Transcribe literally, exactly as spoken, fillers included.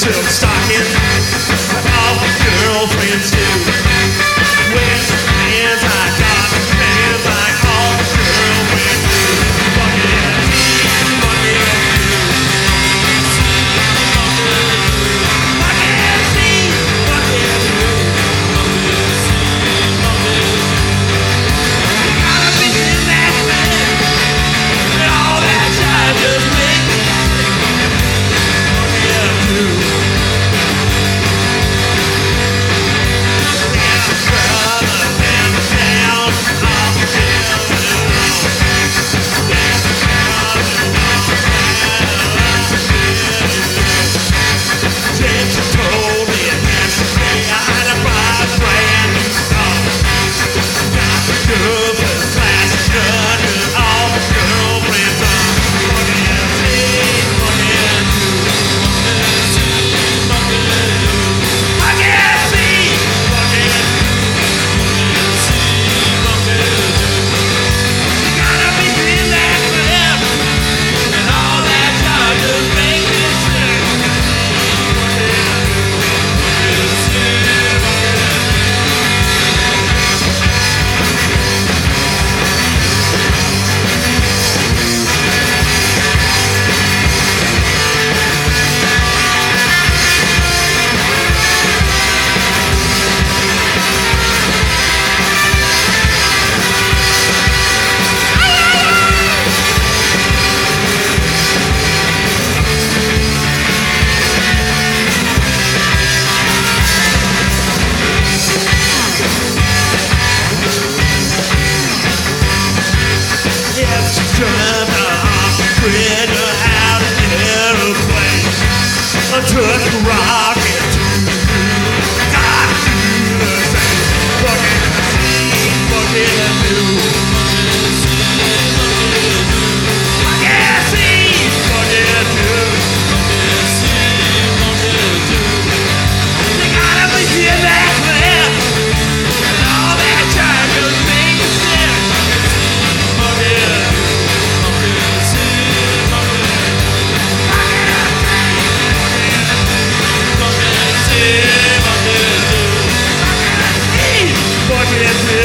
silk stocking, all my girlfriends do. Wear pants I got, pants like all my girlfriends do. Fuck yeah, fuck yeah, fuck yeah, see, fuck yeah, you gotta be in that man, and all that jive just makes me fuck yeah, dude. Took a rocket to the moon. Gotta do the same. Fucking fucking do. Fucking see, fucking do. You gotta be in that plan, and all that time just make me sick. Fucking do. Fuck it,